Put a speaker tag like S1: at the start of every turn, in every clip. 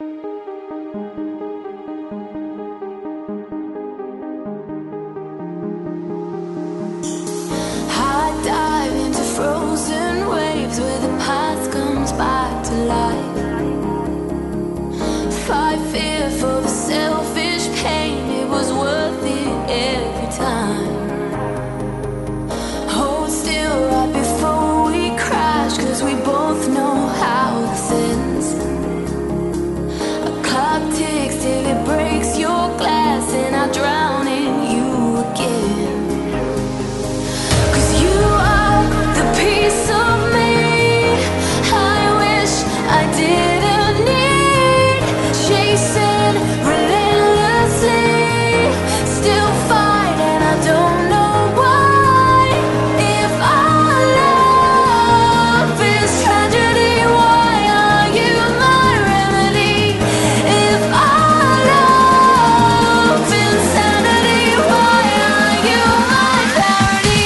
S1: I dive into frozen waves where the past comes back to life. Fight fear for the selfish pain, it was worth it every time. Hold still right before we crash, 'cause we both know how this ends. A clock ticks till it breaks your glass, and I drown in you again. 'Cause you are the piece of me I wish I didn't need. Chasing relentlessly, still fight, and I don't know why. If our love is tragedy, why are you my remedy? If our love is insanity, why are you my parody?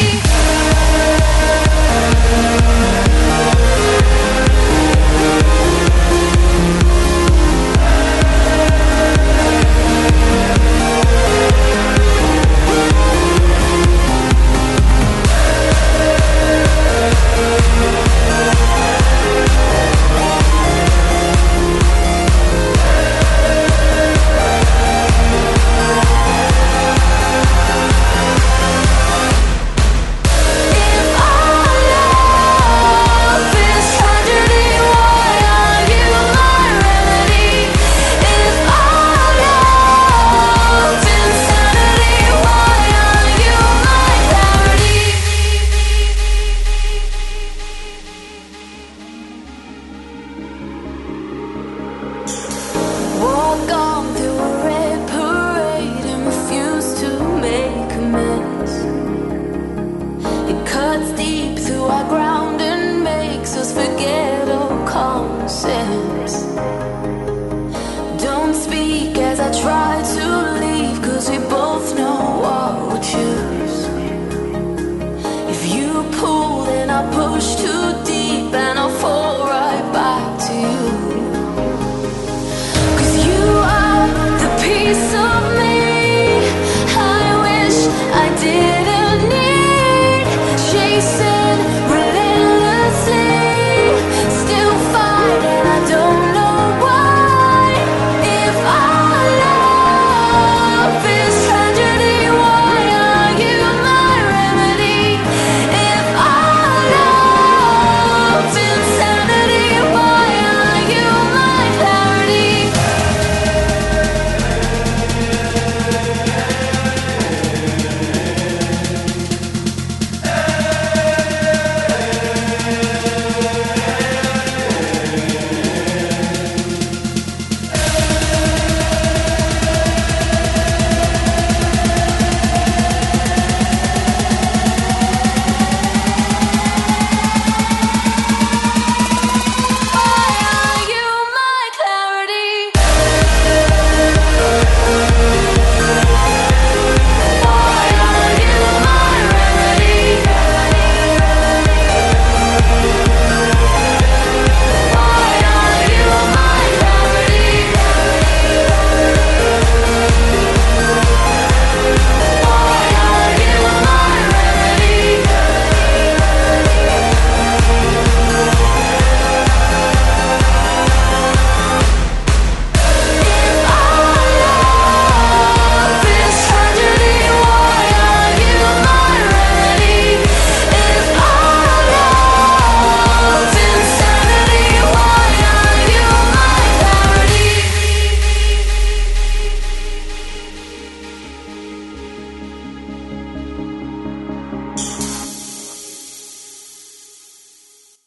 S1: If our love is tragedy, why are you my remedy? If our love is insanity, why are you my parody? Walk on through a red parade and refuse to make amends. It cuts deep through our ground and makes us forget all common sense. Don't speak as I try to